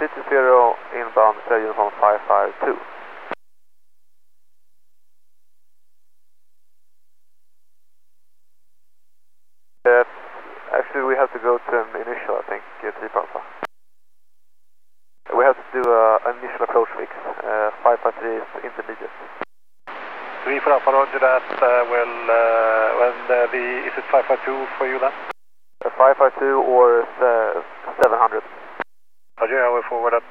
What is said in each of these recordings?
CT0 inbound, uniform 552. Actually, we have to go to an initial, I think, Deep Alpha. We have to do an initial approach fix. 553 is intermediate. 3 for Alpha, roger that. Is it 552 for you then? 552 or 700. Roger, I will forward that.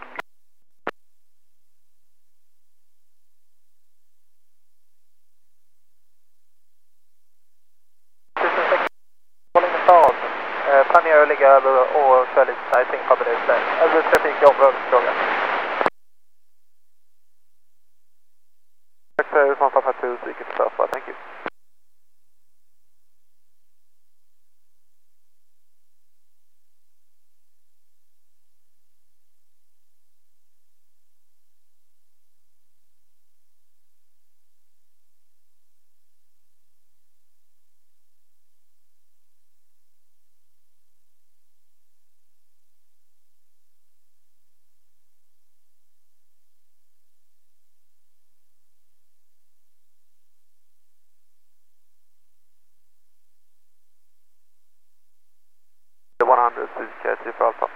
Stad. Planerar att ligga över och köra lite sighting på minuter. Över trafik i området, fråga. Tack för från 552, vilket straffar. Thank you. The 100 is for Alpha.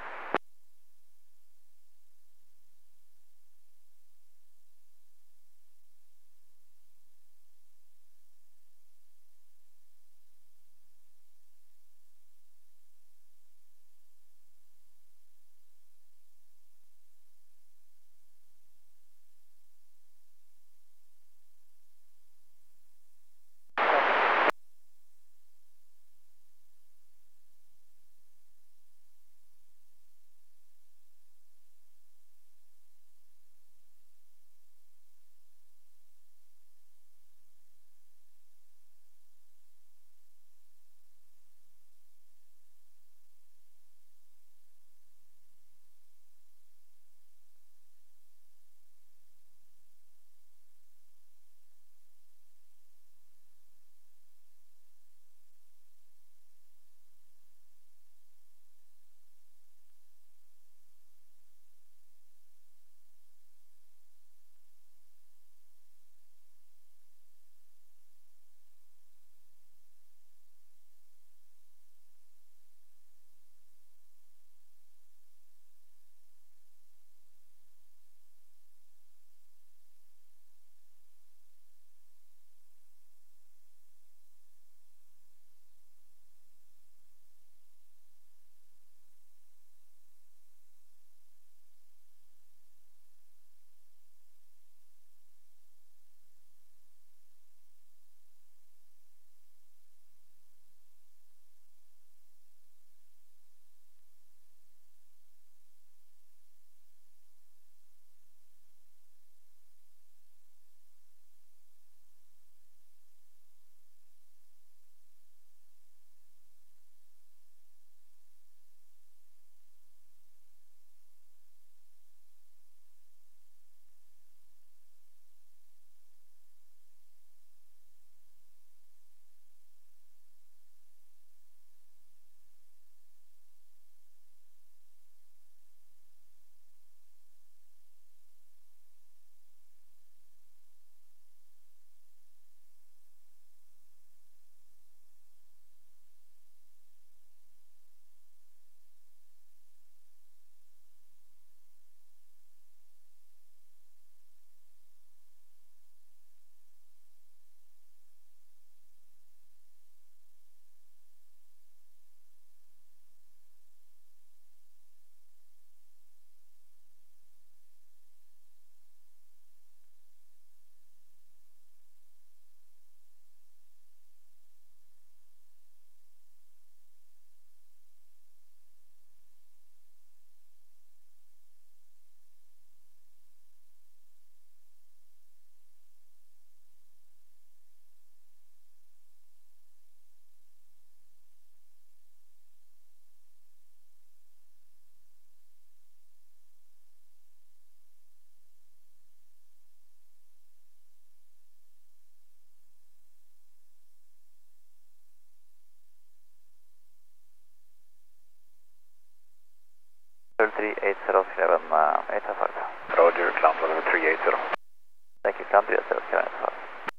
855. Roger, climb level 380. Thank you, climb 380, Oscar 855.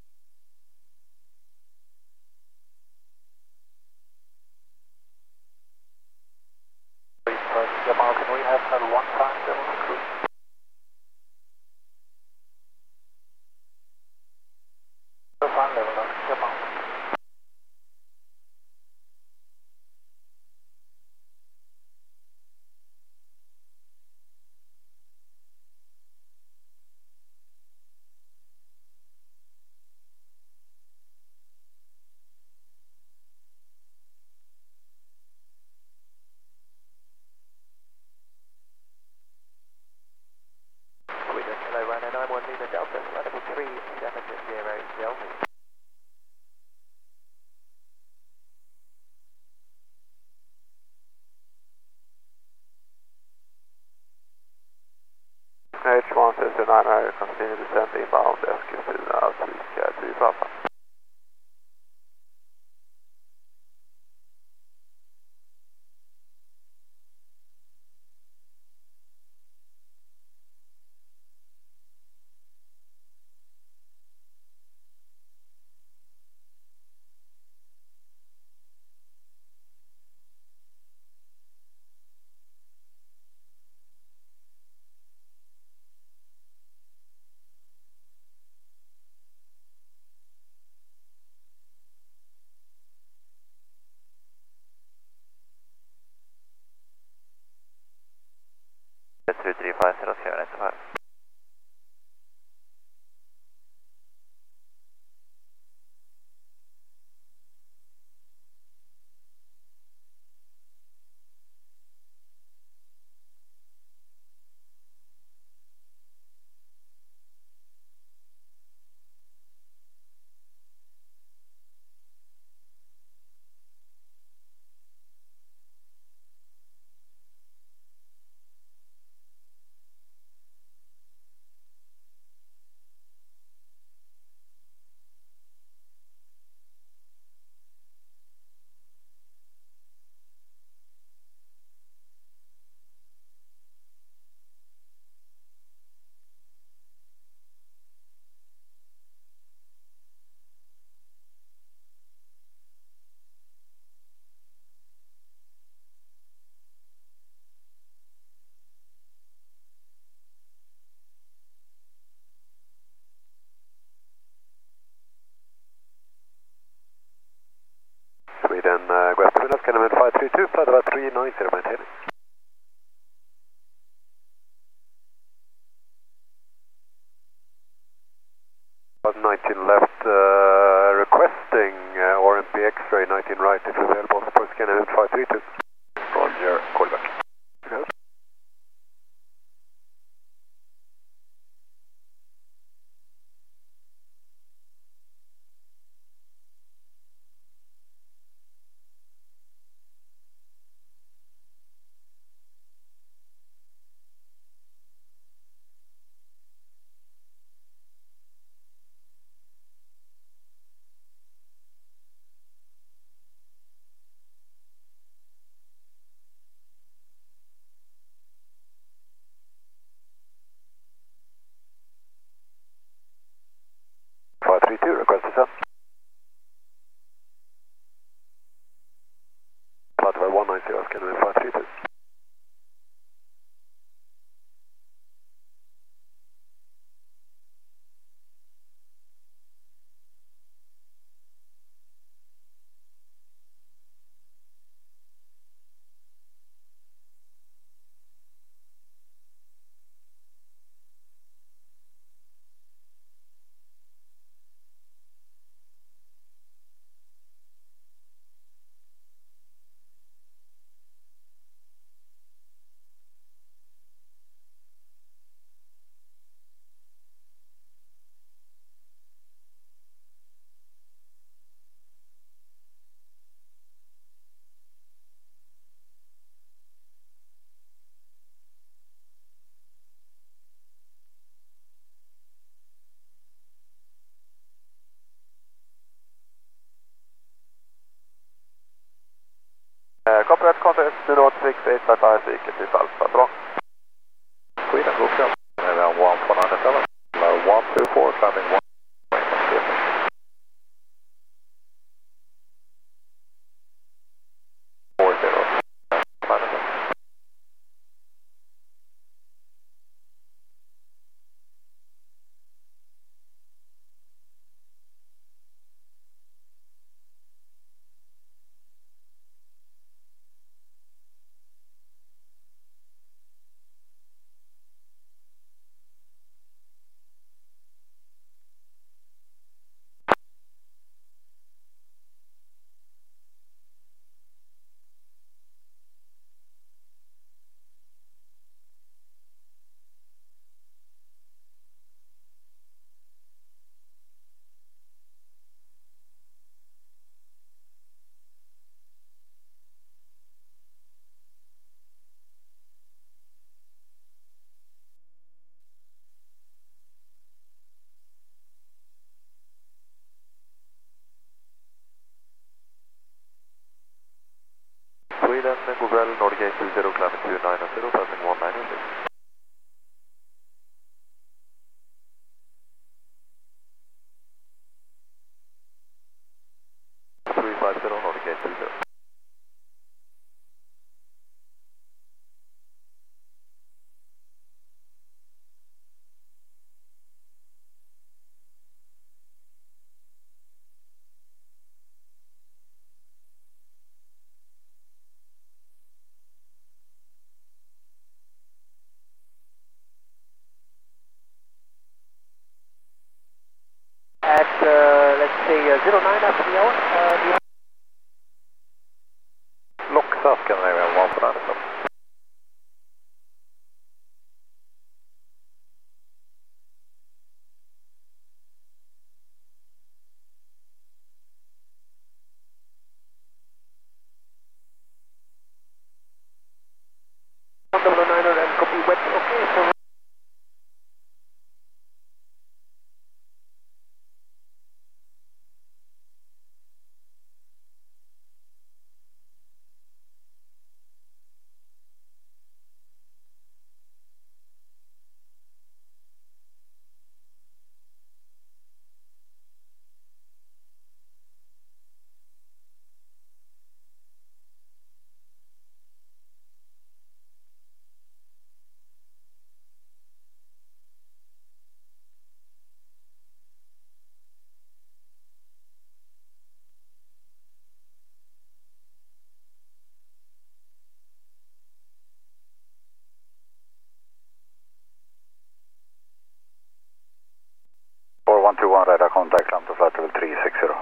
Jamal, can we have that one time level cruise? One level, Jamal. Sweden, hello, Rhino 91 Lima Delta, level 370 Delta. H169, continue to send inbound Eskilstuna, Swiska 10 Papa. That's 335, Oscar 855. Sweden, Guatemala, Scanner 532, flight about 390, maintaining. About 19 left, requesting RMP X-ray 19 right, if available for Scanner 532. Roger, call back. Yes. Request to send. Flight level 190, Scanner 532. Copy that contact, do not fix 855, Alpha, bra. Sweden, go up. Around 1497. 124, climbing 1. Sweden, Goodwell, Nordgate 20, climbing 290, passing 196. 350, Nordgate 20. At, let's say, 09 after the hour, Lock south, Scandinavian 149. the 109er and copy wet, okay, so Radar contact, climb to flight level 360.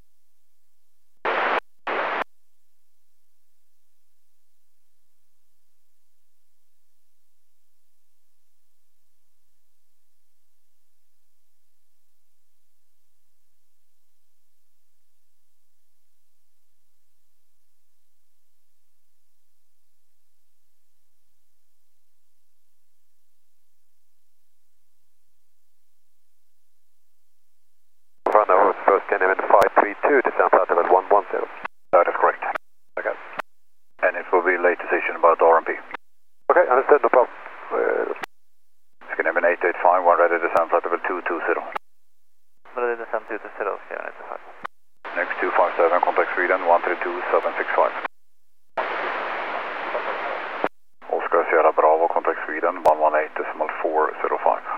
Runner first Scandinavian 532, descend flight level 110. That is correct. Okay. And it will be late decision about RMP. Okay, understood, no problem. Scandinavian 885, one ready to descend flight level 220. ready to descend 220, Scandinavian 85. Next 257, contact Sweden 132765. Oscar Sierra Bravo, contact Sweden 118.405.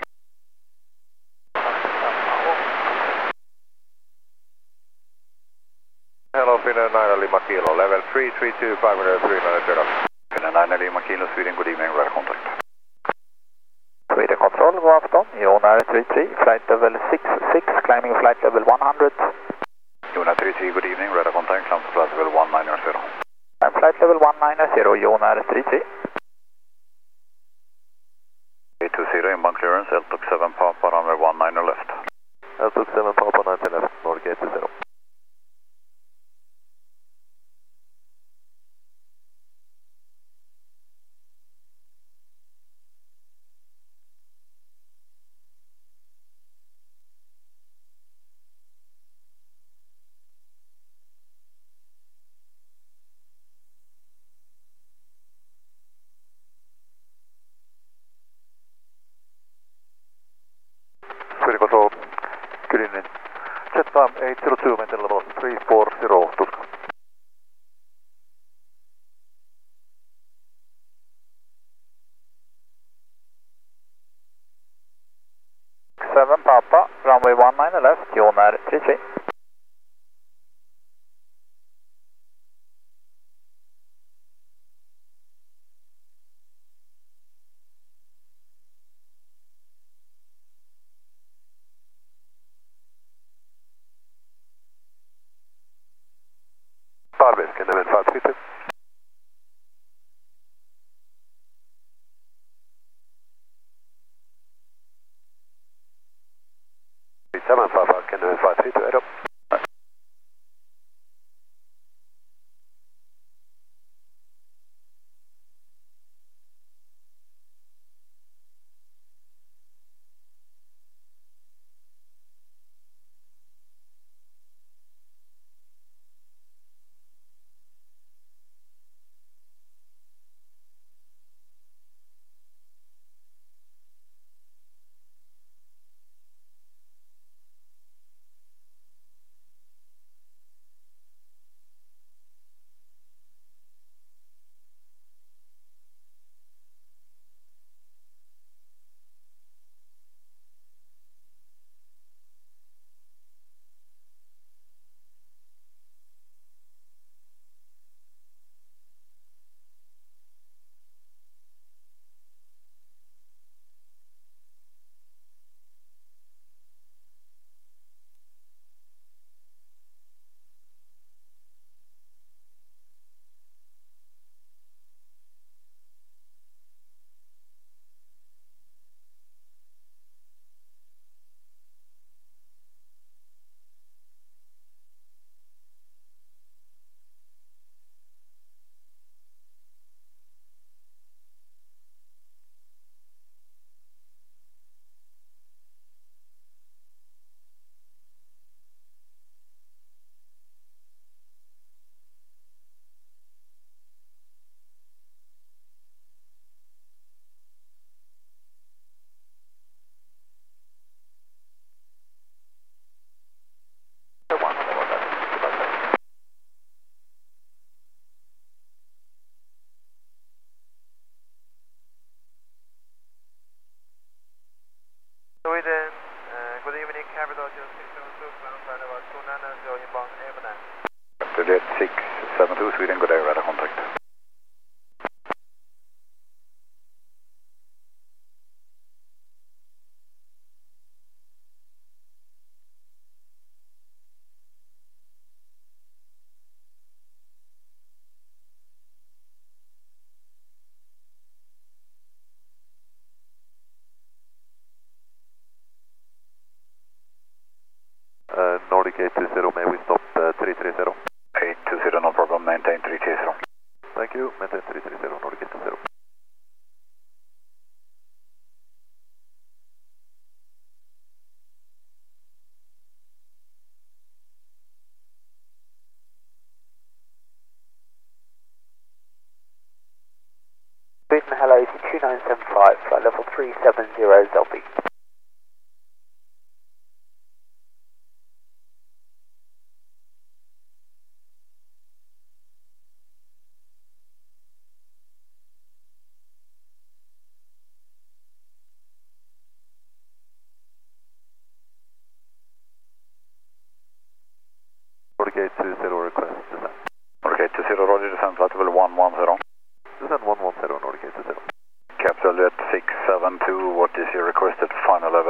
Hello, Finnair 9 Lima Kilo, level 332, 500, 390. Finnair 9 Lima Kilo, Sweden, good evening, radar contact. Sweden Control, god afton, Jonar 33, flight level 66, climbing flight level 100. Jonar 33, good evening, radar contact, climb to flight level 190. I'm flight level 190, Jonar 33. 820, inbound clearance, LTOC 7 Papa, runway 19 left. LTOC 7 Papa 19 left, Nordgate 20. Jet time 802, maintain level 340, Tuska. 7 Papa, runway 19 left, Jonar 33. 5 can I 532. Seven five five can I 532 Edo. Sweden, good evening, Capital 0672, ground flight about 290 inbound Evening. Jet 672, Sweden, good day, radar contact. Nordic 820, may we stop 330? 820, no problem, maintain 330. Thank you, maintain 330, Nordic 820. Sweden, hello, 2975, flight level 370, Zelby. Nordic 820, request descent. Nordic 820, roger, descent flight level 110. Descent 110, Nordic 820. Capital Jet 672, what is your requested final level?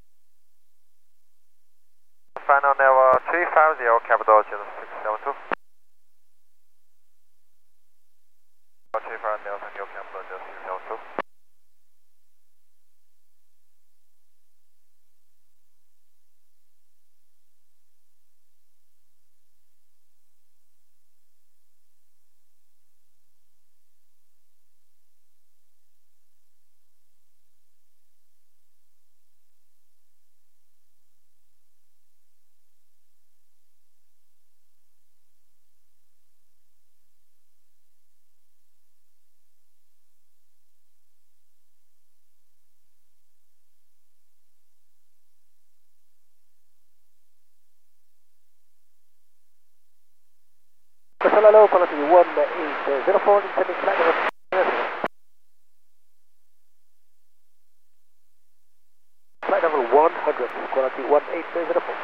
Final level 350, Capital 672. 350, thank you, Capital 672. hello, quality 1804, descending flight level 100, quality 1804.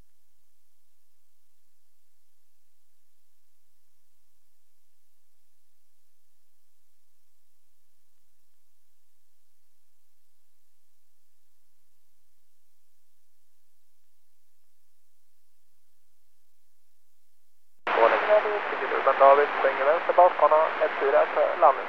David, svänger vänster basbana, 14 för landning.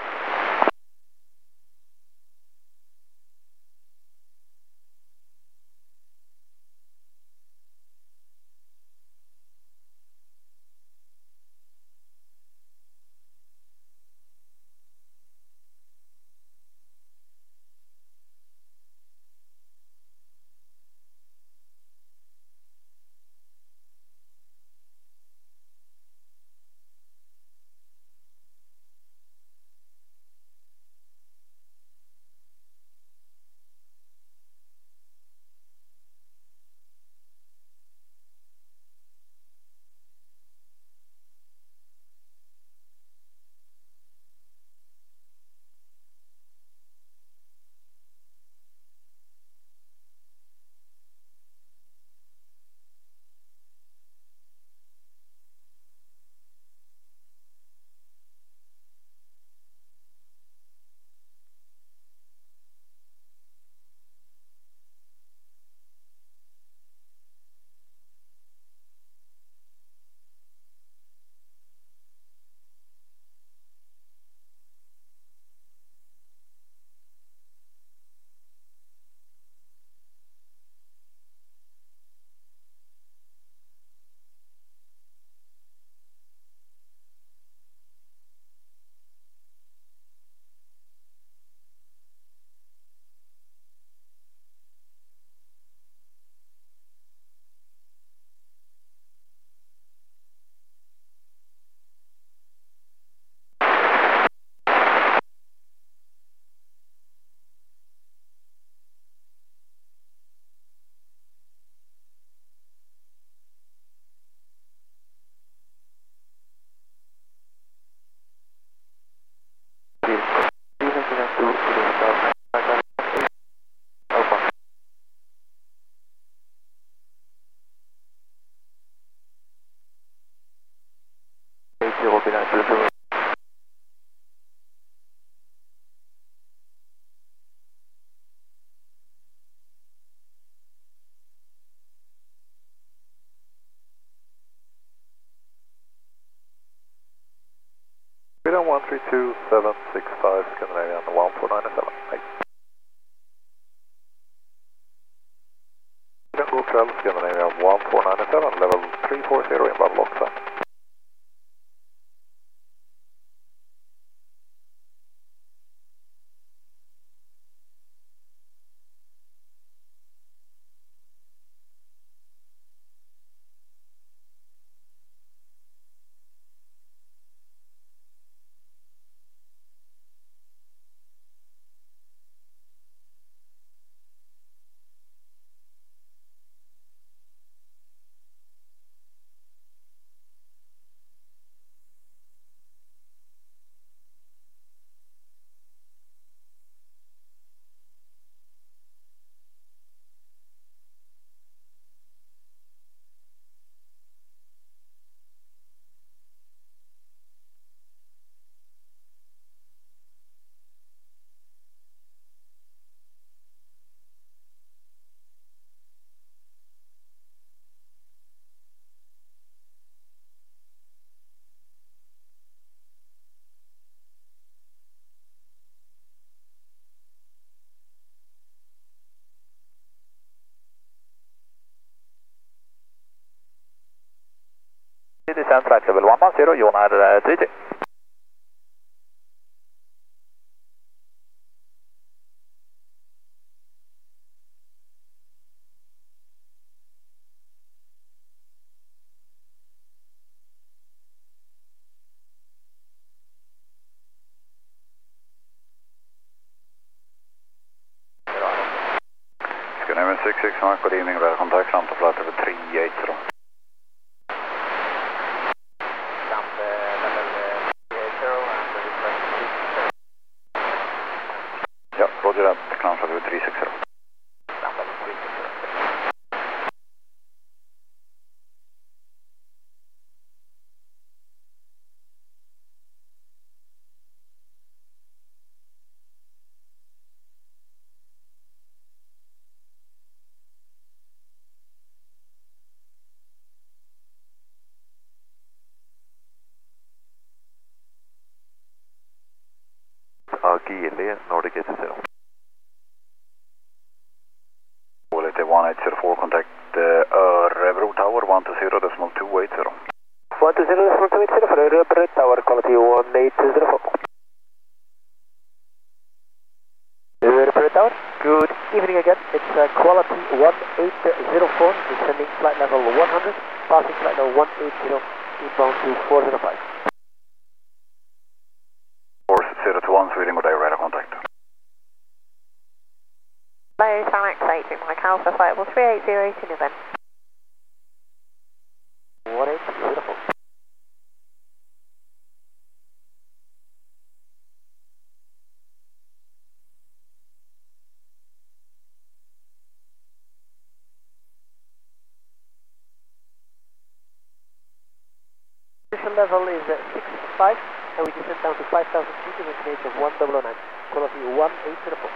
Sweden 132765 Scandinavian 1497. Hej. Sweden god kväll, Scandinavian 1497, level 340 inbound Locksa. Descent flight level 110, Jonar 33. Scandinavian 661, good evening, welcome to contact, flight level 380. Gili, Nordic 80. Quality 1804, contact Örebro Tower 120.280. 120.280 for Örebro Tower, quality 1804. Örebro Tower, good evening again. It's quality 1804, descending flight level 100, passing flight level 180, inbound to 405. 4021, Sweden, good day, radar contact. Hello, San X8, Mike Alpha, flight level 3808 in event. 1804. Level is 65, and we descend down to 5,000 feet in a stage of 1009, quality 1804.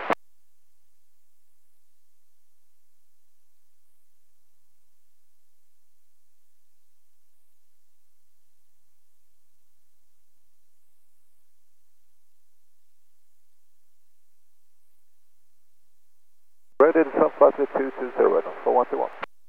Ready to sunflight with 220 right now, 4121.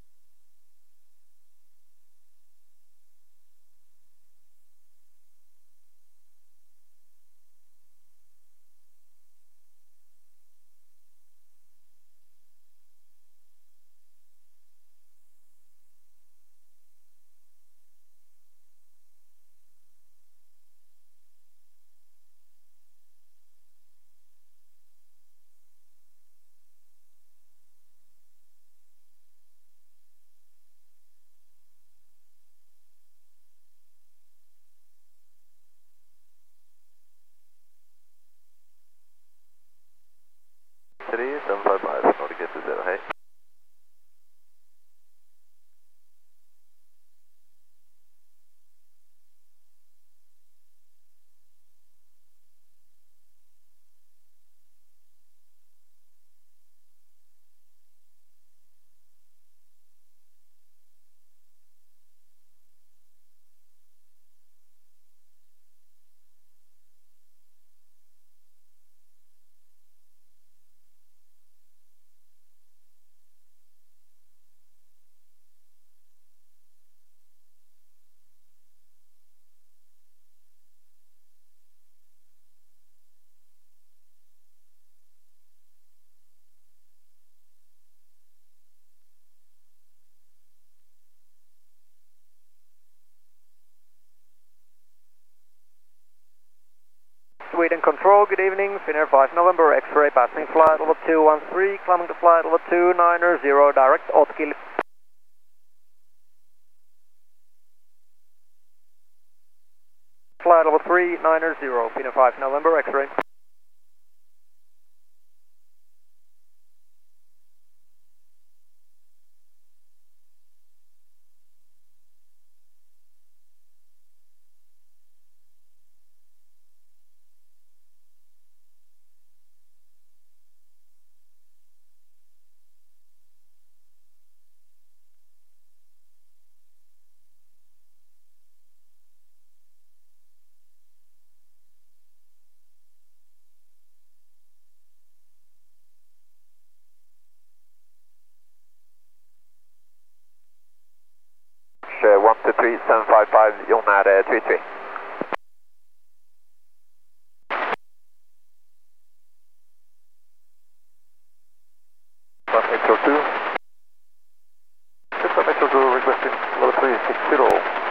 City 755, Nordic 80, hey. Sweden Control, good evening. Finnair 5 November, X-ray passing flight level 213, climbing to flight level 290, direct Otkil. Flight level 390, Finnair 5 November, X-ray. Sure, 123755, John at 33. Metro 2. Metro 2 requesting level 360.